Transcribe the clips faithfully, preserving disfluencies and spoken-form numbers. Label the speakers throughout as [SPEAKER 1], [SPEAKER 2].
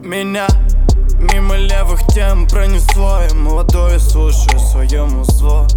[SPEAKER 1] Меня мимо левых тем пронесло. Я молодой, слушаю свое музло.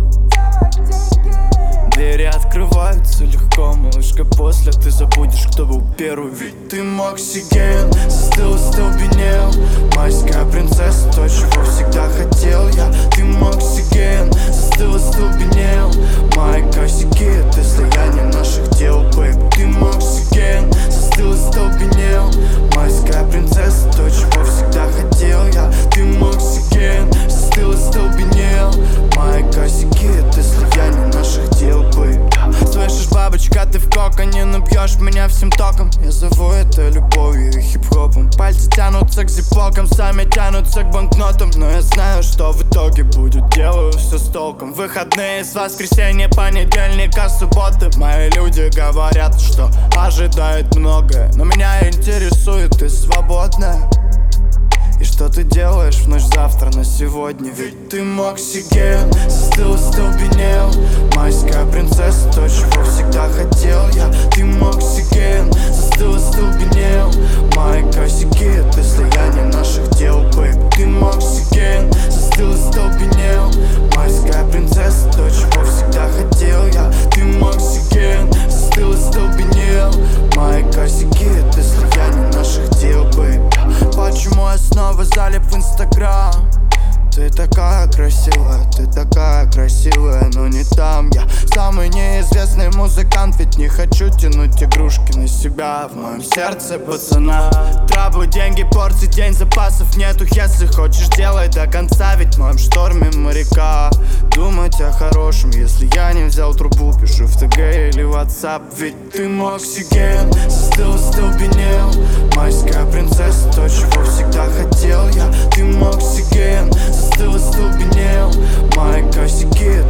[SPEAKER 1] Двери открываются легко, малышка, после ты забудешь, кто был первый. Ведь ты Моксиген, застыл, остолбенел. Майская принцесса, то, чего всегда хотел я. Ты Моксиген, застыл, остолбенел. Мои косяки — это слияние наших дел, бэйб. Ты Моксиген, застыл, остолбенел. Майская принцесса, то, чего всегда хотел я. Ты Моксиген, застыл, остолбенел. Мои косяки — это слияние наших дел, бэйб. Слышишь, бабочка, ты в коконе, но бьешь меня всем током. Я зову это любовью и хип-хопом. Пальцы тянутся к зипокам, сами тянутся к банкнотам. Но я знаю, что в итоге будет, делаю все с толком. Выходные с воскресенья, понедельника, субботы. Мои люди говорят, что ожидают многое, но меня интересует, ты свободная. И что ты делаешь в ночь завтра на сегодня? Ведь ты Моксиген, застыл, остолбенел. Майская принцесса, то, чего всегда хотел я. Ты Моксиген, застыл, остолбенел. Мои косяки — это слияние наших дел, бэйб. Ты Моксиген, застыл, остолбенел. Майская принцесса, то, чего всегда хотел я. Ты Моксиген, застыл, остолбенел. Мои косяки — это слияние наших дел, бэйб. Почему я снова залип в Инстаграм? Ты такая красивая, ты такая красивая, но не там. Я самый неизвестный музыкант, ведь не хочу тянуть игрушки на себя. В моем сердце пацана трабу, деньги, порции, день, запасов нету. Если хочешь, делай до конца, ведь в моем шторме моряка. Думать о хорошем, если я не взял трубу, пишу в ТГ или WhatsApp. Ведь ты Моксиген, застыл, остолбенел. Майская принцесса, то, чего всегда хотел я. Ты Моксиген, застыл, остолбенел. Мои косяки —